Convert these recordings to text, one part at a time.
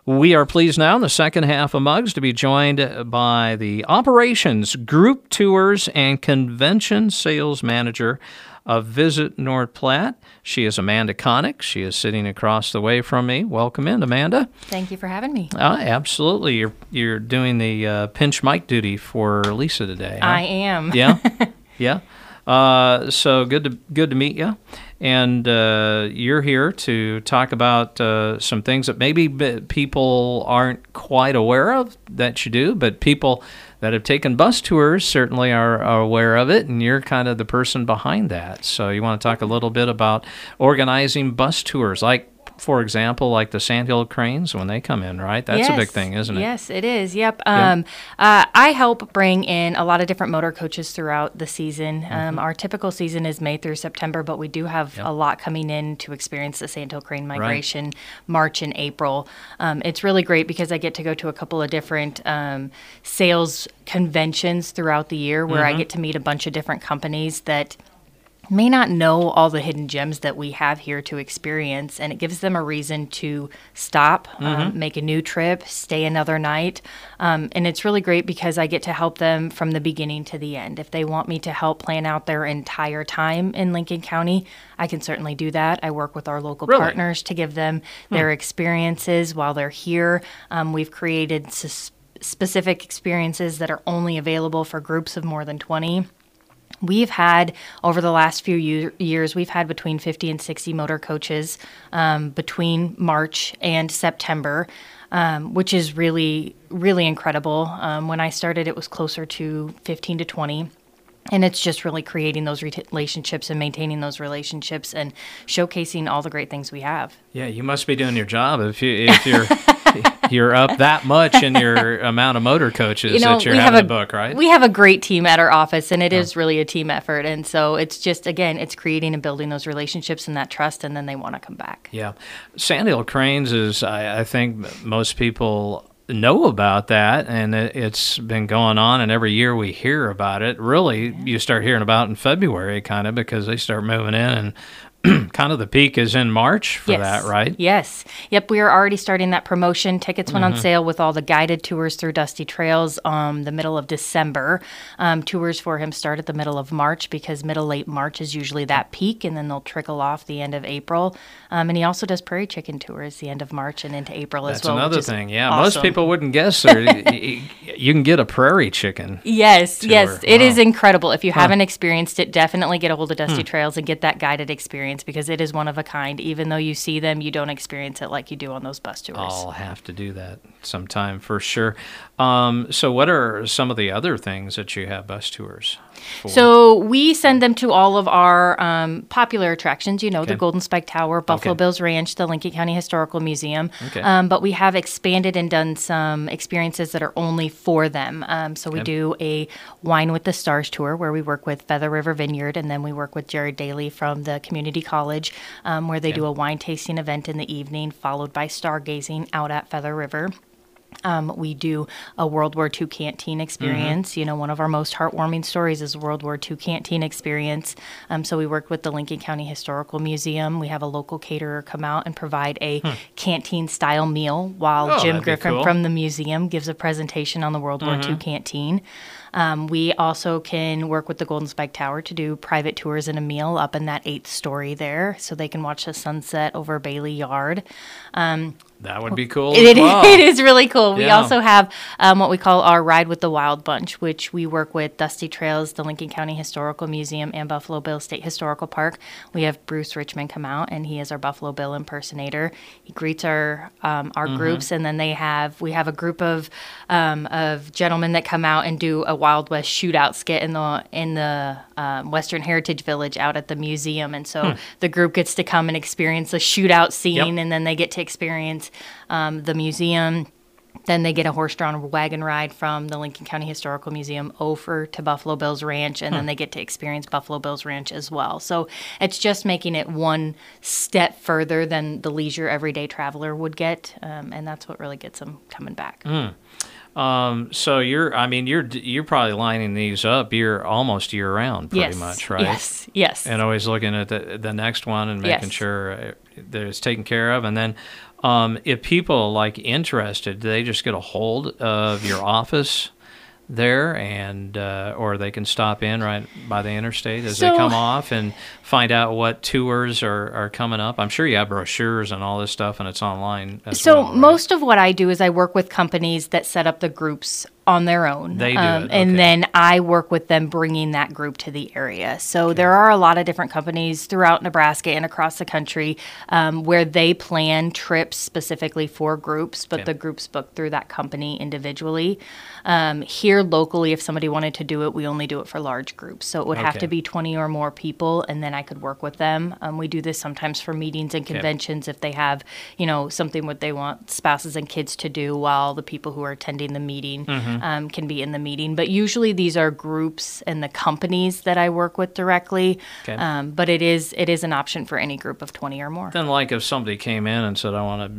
We are pleased now in the second half of Muggs to be joined by the Operations, Group Tours, and Convention Sales Manager of Visit North Platte. She is Amanda Connick. She is sitting across the way from me. Welcome in, Amanda. Thank you for having me. Absolutely. You're doing the pinch mic duty for Lisa today, huh? I am. Yeah? Yeah. So good to meet you. And you're here to talk about some things that maybe people aren't quite aware of that you do, but people that have taken bus tours certainly are aware of it, and you're kind of the person behind that. So you want to talk a little bit about organizing bus tours, like, for example, like the Sandhill Cranes when they come in, right? That's a big thing, isn't it? Yes, it is. Yep. I help bring in a lot of different motor coaches throughout the season. Our typical season is May through September, but we do have a lot coming in to experience the Sandhill Crane migration, March and April. It's really great because I get to go to a couple of different sales conventions throughout the year where I get to meet a bunch of different companies that may not know all the hidden gems that we have here to experience, and it gives them a reason to stop, make a new trip, stay another night, and it's really great because I get to help them from the beginning to the end. If they want me to help plan out their entire time in Lincoln County, I can certainly do that. I work with our local partners to give them their experiences while they're here. We've created specific experiences that are only available for groups of more than 20. We've had, over the last few years, we've had between 50 and 60 motor coaches between March and September, which is really, really incredible. When I started, it was closer to 15 to 20. And it's just really creating those relationships and maintaining those relationships and showcasing all the great things we have. Yeah, you must be doing your job if you're you're up that much in your amount of motor coaches that you're having to book, right? We have a great team at our office, and it is really a team effort. And so it's just, again, it's creating and building those relationships and that trust, and then they want to come back. Yeah. Sandhill Cranes is, I think most people know about that, and it's been going on, and every year we hear about it. Really, you start hearing about it in February, kind of, because they start moving in, and kind of the peak is in March for that, right? Yes. Yep, we are already starting that promotion. Tickets went on sale with all the guided tours through Dusty Trails the middle of December. Tours for him start at the middle of March because late March is usually that peak, and then they'll trickle off the end of April. And he also does prairie chicken tours the end of March and into April as well. That's another thing, yeah. Awesome. Most people wouldn't guess you can get a prairie chicken Yes, tour. yes. It is incredible. If you Huh. haven't experienced it, definitely get a hold of Dusty Trails and get that guided experience because it is one of a kind. Even though you see them, you don't experience it like you do on those bus tours. I'll have to do that sometime for sure. So what are some of the other things that you have bus tours for? So we send them to all of our popular attractions, the Golden Spike Tower, Buffalo Bills Ranch, the Lincoln County Historical Museum. Okay. But we have expanded and done some experiences that are only for them. So we do a Wine with the Stars tour where we work with Feather River Vineyard, and then we work with Jared Daly from the community college where they do a wine tasting event in the evening followed by stargazing out at Feather River. We do a World War II canteen experience. One of our most heartwarming stories is a World War II canteen experience. So we work with the Lincoln County Historical Museum. We have a local caterer come out and provide a canteen-style meal while Jim Griffin from the museum gives a presentation on the World War II canteen. We also can work with the Golden Spike Tower to do private tours and a meal up in that 8th story there so they can watch the sunset over Bailey Yard. That would be cool. It is really cool. We also have what we call our Ride with the Wild Bunch, which we work with Dusty Trails, the Lincoln County Historical Museum, and Buffalo Bill State Historical Park. We have Bruce Richmond come out, and he is our Buffalo Bill impersonator. He greets our groups, and then we have a group of gentlemen that come out and do a Wild West shootout skit in the Western Heritage Village out at the museum, and so the group gets to come and experience the shootout scene, and then they get to experience the museum. Then they get a horse-drawn wagon ride from the Lincoln County Historical Museum over to Buffalo Bills Ranch, and then they get to experience Buffalo Bills Ranch as well. So it's just making it one step further than the leisure everyday traveler would get, and that's what really gets them coming back. So you're probably lining these up almost year round, pretty much, right? Yes. And always looking at the next one and making sure that it's taken care of. And then If people like interested, do they just get a hold of your office there, and or they can stop in right by the interstate as they come off and find out what tours are coming up? I'm sure you have brochures and all this stuff, and it's online as well, right? Most of what I do is I work with companies that set up the groups on their own. They do it, okay. And then I work with them bringing that group to the area. So there are a lot of different companies throughout Nebraska and across the country where they plan trips specifically for groups, but the groups book through that company individually. Here locally, if somebody wanted to do it, we only do it for large groups. So it would have to be 20 or more people, and then I could work with them. We do this sometimes for meetings and conventions if they have, something what they want spouses and kids to do while the people who are attending the meeting can be in the meeting. But usually these are groups and the companies that I work with directly. But it is an option for any group of 20 or more. Then, like if somebody came in and said, I want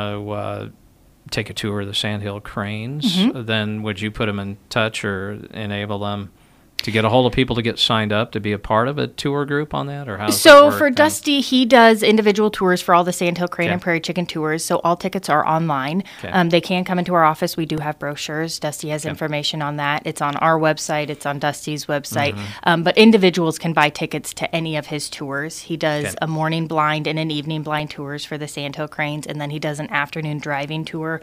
to take a tour of the Sandhill Cranes, then would you put them in touch or enable them to get a hold of people to get signed up to be a part of a tour group on that, or how does that work? For Dusty, he does individual tours for all the Sandhill Crane and Prairie Chicken tours, so all tickets are online. They can come into our office. We do have brochures. Dusty has information on that. It's on our website. It's on Dusty's website. But individuals can buy tickets to any of his tours. He does a morning blind and an evening blind tours for the Sandhill Cranes, and then he does an afternoon driving tour,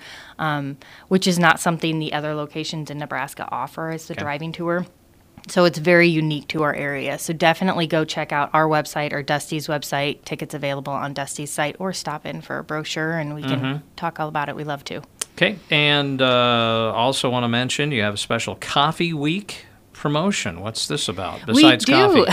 which is not something the other locations in Nebraska offer as the driving tour. So it's very unique to our area. So definitely go check out our website or Dusty's website. Tickets available on Dusty's site, or stop in for a brochure and we can talk all about it. We love to. Okay. And also want to mention you have a special Coffee Week promotion. What's this about besides coffee?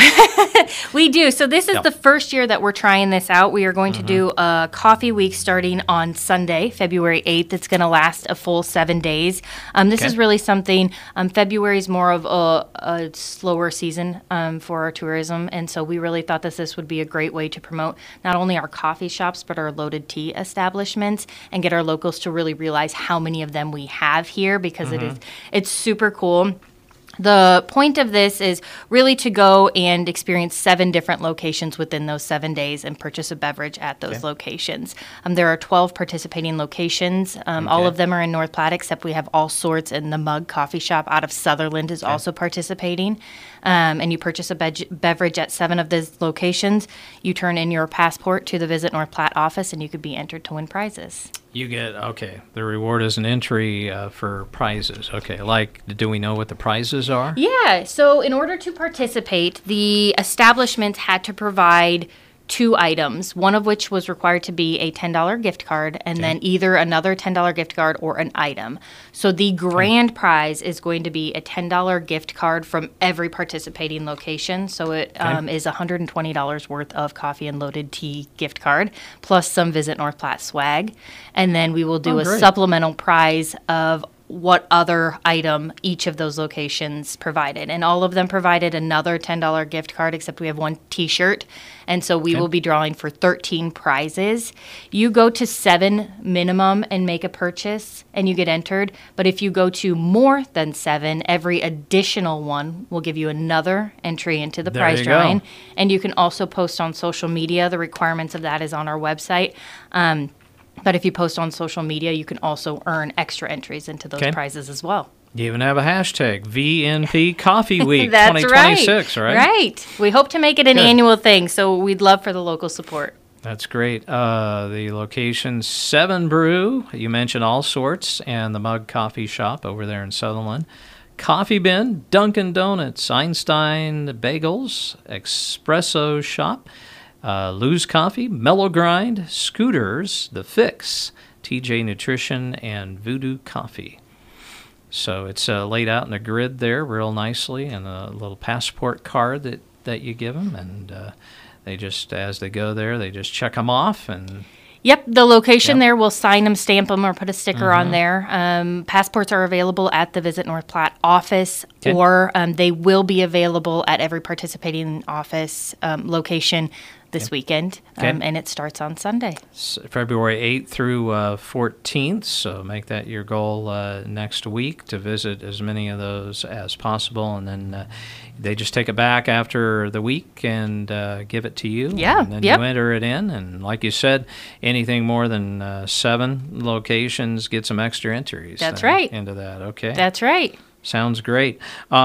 We do. So this is the first year that we're trying this out. We are going to do a coffee week starting on Sunday, February 8th. It's going to last a full 7 days. This is really something, February is more of a slower season for our tourism. And so we really thought that this would be a great way to promote not only our coffee shops, but our loaded tea establishments and get our locals to really realize how many of them we have here, because it's super cool. The point of this is really to go and experience 7 different locations within those 7 days and purchase a beverage at those locations. There are 12 participating locations. All of them are in North Platte, except we have All Sorts, and the Mug Coffee Shop out of Sutherland is also participating. And you purchase a beverage at 7 of those locations. You turn in your passport to the Visit North Platte office, and you could be entered to win prizes. You get, the reward is an entry for prizes. Do we know what the prizes are? Yeah, so in order to participate, the establishments had to provide 2 items, one of which was required to be a $10 gift card, and then either another $10 gift card or an item. So the grand prize is going to be a $10 gift card from every participating location. So it is $120 worth of coffee and loaded tea gift card, plus some Visit North Platte swag. And then we will do a supplemental prize of what other item each of those locations provided. And all of them provided another $10 gift card, except we have one T-shirt. And so we will be drawing for 13 prizes. You go to 7 minimum and make a purchase, and you get entered. But if you go to more than 7, every additional one will give you another entry into the prize drawing. And you can also post on social media. The requirements of that is on our website. But if you post on social media, you can also earn extra entries into those prizes as well. You even have a hashtag, VNP Coffee Week That's 2026, right? Right. We hope to make it an annual thing, so we'd love for the local support. That's great. The location, 7 Brew, you mentioned All Sorts, and the Mug Coffee Shop over there in Sutherland. Coffee Bin, Dunkin' Donuts, Einstein Bagels, Espresso Shop, Lou's Coffee, Mellow Grind, Scooters, The Fix, TJ Nutrition, and Voodoo Coffee. So it's laid out in a grid there real nicely, and a little passport card that you give them, and they just, as they go there, they just check them off. And Yep, the location there, we'll sign them, stamp them, or put a sticker on there. Passports are available at the Visit North Platte office, or they will be available at every participating office location this weekend, and it starts on Sunday. February 8th through 14th, so make that your goal next week to visit as many of those as possible, and then they just take it back after the week and give it to you. Yeah, and then you enter it in, and like you said, anything more than 7 locations get some extra entries. That's right. Into that, okay. That's right. Sounds great.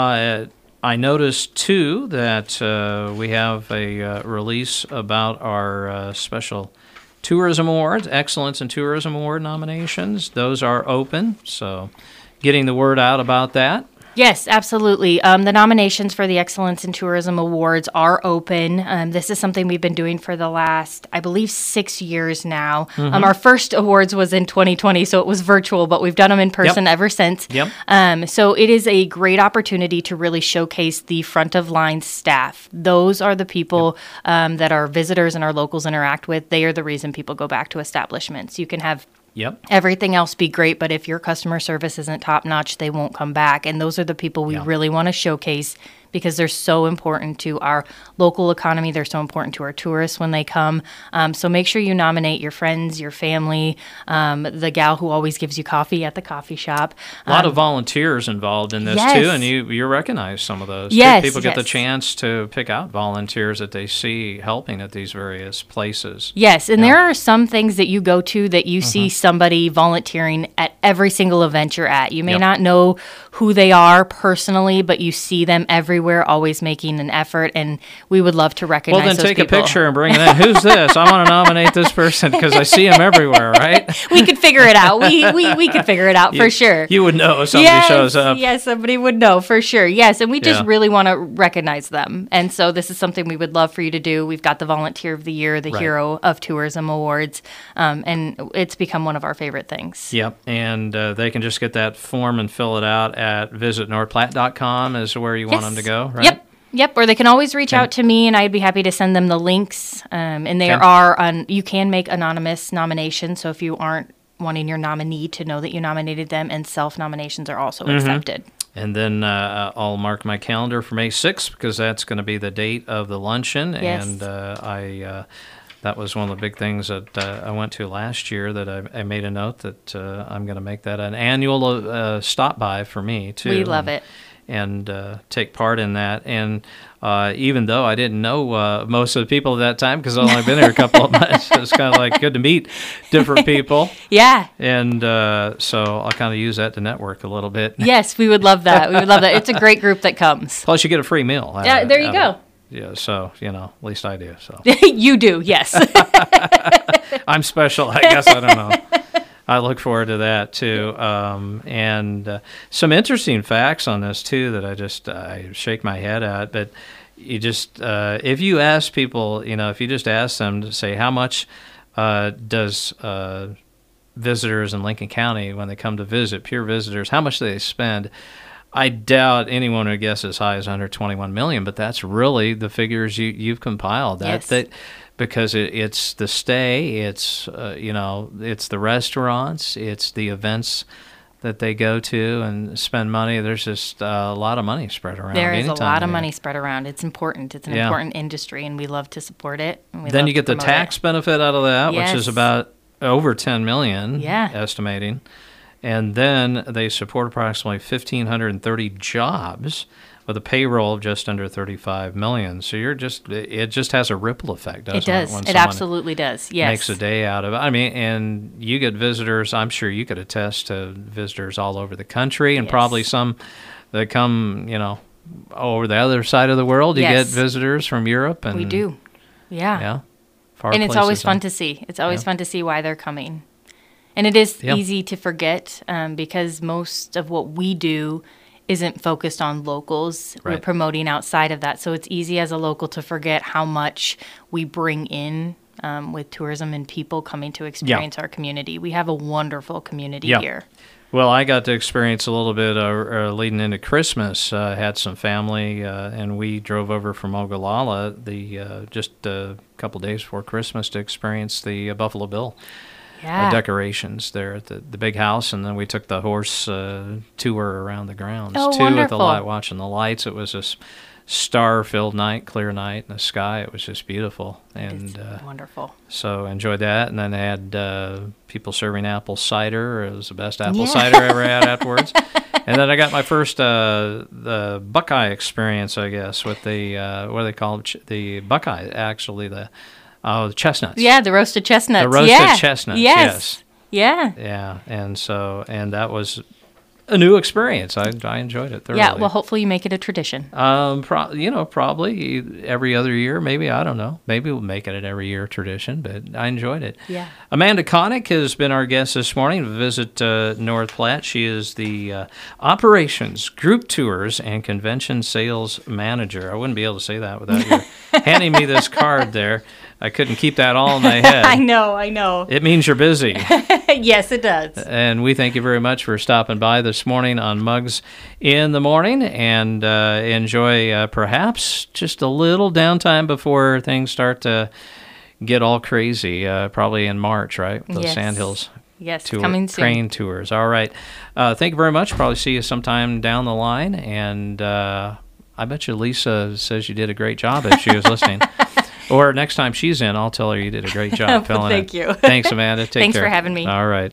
I noticed, too, that we have a release about our special Tourism Awards, Excellence in Tourism Award nominations. Those are open, so getting the word out about that. Yes, absolutely. The nominations for the Excellence in Tourism Awards are open. This is something we've been doing for the last, I believe, 6 years now. Mm-hmm. Our first awards was in 2020, so it was virtual, but we've done them in person ever since. Yep. So it is a great opportunity to really showcase the front of line staff. Those are the people that our visitors and our locals interact with. They are the reason people go back to establishments. You can have everything else be great, but if your customer service isn't top notch, they won't come back. And those are the people we really want to showcase because they're so important to our local economy. They're so important to our tourists when they come. So make sure you nominate your friends, your family, the gal who always gives you coffee at the coffee shop. A lot of volunteers involved in this, too, and you recognize some of those. Yes, People get the chance to pick out volunteers that they see helping at these various places. Yes, and there are some things that you go to that you see somebody volunteering at every single event you're at. You may not know who they are personally, but you see them everywhere, always making an effort, and we would love to recognize those people. Well, then take a picture and bring it in. Who's this? I want to nominate this person because I see him everywhere, right? We could figure it out. We could figure it out for sure. You would know if somebody shows up. Yes, somebody would know for sure. Yes, and we just really want to recognize them. And so this is something we would love for you to do. We've got the Volunteer of the Year, the Hero of Tourism Awards, and it's become one of our favorite things. Yep, and they can just get that form and fill it out at visitnorthplatte.com is where you want them to go, right? Yep, or they can always reach out to me, and I'd be happy to send them the links. And there are, you can make anonymous nominations, so if you aren't wanting your nominee to know that you nominated them, and self-nominations are also accepted. And then I'll mark my calendar for May 6th because that's going to be the date of the luncheon, and that was one of the big things that I went to last year that I made a note that I'm going to make that an annual stop by for me, too. We love it. And take part in that. And even though I didn't know most of the people at that time because I've only been there a couple of months, it's kind of like good to meet different people. Yeah. And so I'll kind of use that to network a little bit. Yes, we would love that. We would love that. It's a great group that comes. Plus you get a free meal. Yeah, there you go. Yeah, so, at least I do. So You do, yes. I'm special, I guess. I don't know. I look forward to that, too. And some interesting facts on this, too, that I shake my head at. But you just, if you ask people, if you just ask them to say, how much does visitors in Lincoln County, when they come to visit, pure visitors, how much do they spend? I doubt anyone would guess as high as $121 million, but that's really the figures you've compiled. Because it's the stay, it's it's the restaurants, it's the events that they go to and spend money. There's just a lot of money spread around. There is a lot of money spread around. It's important. It's an important industry, and we love to support it. And then you get the tax benefit out of that, which is about over $10 million, estimating. And then they support approximately 1,530 jobs with a payroll of just under $35 million. So it just has a ripple effect, doesn't it? It does. It absolutely does. Yes. Makes a day out of it. I mean, and you get visitors. I'm sure you could attest to visitors all over the country, and probably some that come, over the other side of the world. You get visitors from Europe, and we do. Yeah. Yeah. And it's always fun to see. It's always fun to see why they're coming. And it is easy to forget because most of what we do isn't focused on locals. Right. We're promoting outside of that. So it's easy as a local to forget how much we bring in with tourism and people coming to experience our community. We have a wonderful community here. Well, I got to experience a little bit leading into Christmas. Had some family, and we drove over from Ogallala just a couple days before Christmas to experience the Buffalo Bill decorations there at the big house, and then we took the horse tour around the grounds too, at the light, watching the lights. It was just star-filled night, clear night in the sky. It was just beautiful. And wonderful. So enjoyed that. And then they had people serving apple cider. It was the best apple cider I ever had afterwards. And then I got my first the Buckeye experience, I guess, with the what do they call it? The Buckeye, actually, the chestnuts. Yeah, the roasted chestnuts. The roasted chestnuts. Yes. Yeah. Yeah, and that was a new experience. I enjoyed it thoroughly. Yeah, well, hopefully you make it a tradition. Probably every other year, maybe. I don't know. Maybe we'll make it an every year tradition, but I enjoyed it. Yeah. Amanda Connick has been our guest this morning to visit North Platte. She is the Operations, Group Tours, and Convention Sales Manager. I wouldn't be able to say that without you handing me this card there. I couldn't keep that all in my head. I know. It means you're busy. Yes, it does. And we thank you very much for stopping by this morning on Mugs in the Morning, and enjoy perhaps just a little downtime before things start to get all crazy, probably in March, right? Those Sandhills. Yes, coming soon. Crane tours. All right. Thank you very much. Probably see you sometime down the line. And I bet you Lisa says you did a great job if she was listening. Or next time she's in, I'll tell her you did a great job. Thank you. Thanks, Amanda. Take care. Thanks for having me. All right.